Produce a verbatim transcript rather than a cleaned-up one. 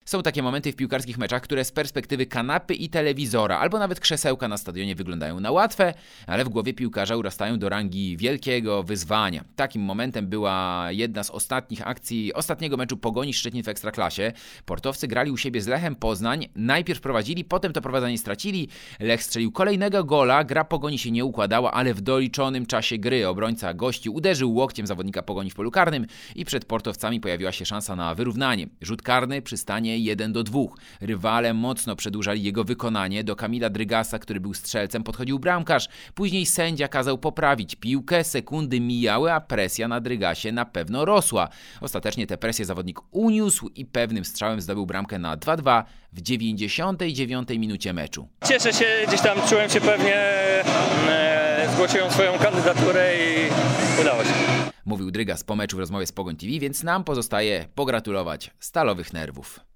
Są takie momenty w piłkarskich meczach, które z perspektywy kanapy i telewizora, albo nawet krzesełka na stadionie wyglądają na łatwe, ale w głowie piłkarza urastają do rangi wielkiego wyzwania. Takim momentem była jedna z ostatnich akcji ostatniego meczu Pogoni Szczecin w Ekstraklasie. Portowcy grali u siebie z Lechem Poznań, najpierw prowadzili, potem to prowadzenie stracili. Lech strzelił kolejnego gola, gra Pogoni się nie układała, ale w doliczonym czasie gry obrońca gości uderzył łokciem zawodnika Pogoni w polu karnym i przed portowcami pojawiła się szansa na wyrównanie. Rzut karny przy stanie jeden do dwóch. Rywale mocno przedłużali jego wykonanie. Do Kamila Drygasa, który był strzelcem, podchodził bramkarz. Później sędzia kazał poprawić piłkę, sekundy mijały, a presja na Drygasie na pewno rosła. Ostatecznie tę presję zawodnik uniósł i pewnym strzałem zdobył bramkę na dwa dwa w dziewięćdziesiątej dziewiątej minucie meczu. Cieszę się, gdzieś tam czułem się pewnie, e, zgłosiłem swoją kandydaturę i udało się. Mówił Drygas po meczu w rozmowie z Pogoń T V, więc nam pozostaje pogratulować stalowych nerwów.